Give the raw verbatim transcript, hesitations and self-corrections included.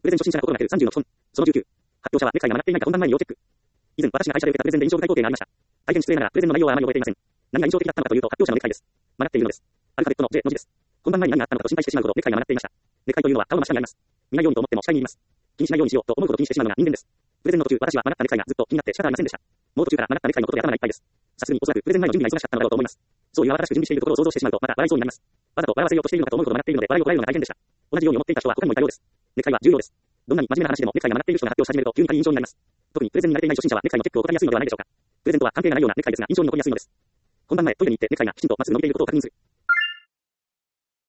プレゼン初心者が心がけるさんじゅうの基本。そのじゅうきゅう。発表者はネクタイが曲がっていないか本番前に要チェック。以前、私が会社で受けたプレゼンで印象深い工程がありました。大変失礼ながら、プレゼンの内容はあまり覚えていません。何が印象的だったのかというと、発表者のネクタイです。曲がっているのです。アルファベットの J の字です。本番前に何があったのかと心配してしまうほどネクタイが曲がっていました。ネクタイというのは顔の真下にあります。見ないようにと思っても視界にいます。気にしないようにしようと思うほど気にしてしまうのが人間です。プレゼンの途中、私は曲がったネクタイがずっと気になって仕方ありませんでした。もう途中から曲がったネクタイのことで頭がいっぱいです。さすがにおそらくプレゼン前の準備が忙しかったのだろうと思います。そういう慌ただしく準備しているところを想像してしまうとまた笑いそうになります。わざと笑わせようとしているのかと思うほど曲がっているので笑いをこらえるのが大変でした。同じように思っていた人は他にもいたようです。ネクタイは重要です。どんなに真面目な話でもネクタイが曲がっている人が発表し始めると急に軽い印象になります。特にプレゼンに慣れていない初心者はネクタイのチェックを怠りやすいのではないでしょうか。プレゼンとは関係がないようなネクタイですが印象に残りやすいのです。本番前トイレに行ってネクタイがきちんとまっすぐ伸びていることを確認する。